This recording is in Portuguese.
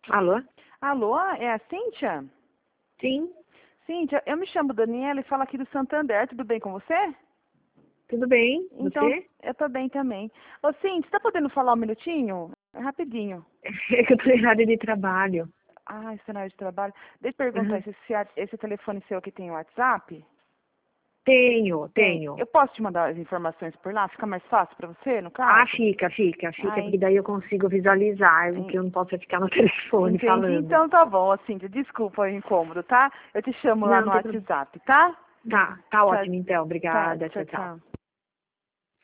Alô? Alô, é a Cíntia? Sim, Cíntia, eu me chamo Daniela e falo aqui do Santander. Tudo bem com você? tudo bem? Então, Você? eu tô bem também. Ô, Cíntia, você tá podendo falar um minutinho? É rapidinho. É que eu tô em área de trabalho. Ah, cenário de trabalho. Deixa eu perguntar, Uhum. esse telefone seu aqui tem WhatsApp? Tenho. Tem. Eu posso te mandar as informações por lá? Fica mais fácil pra você, no Ah, caso? fica, Ah, porque daí eu consigo visualizar, o que eu não posso é ficar no telefone entendi. falando. Então tá bom, Cíntia. Desculpa o incômodo, tá? Eu te chamo lá Não, no não tem problema. WhatsApp, tá? Tá Tchau, ótimo então, tá, obrigada, tchau, tchau, tchau. tchau.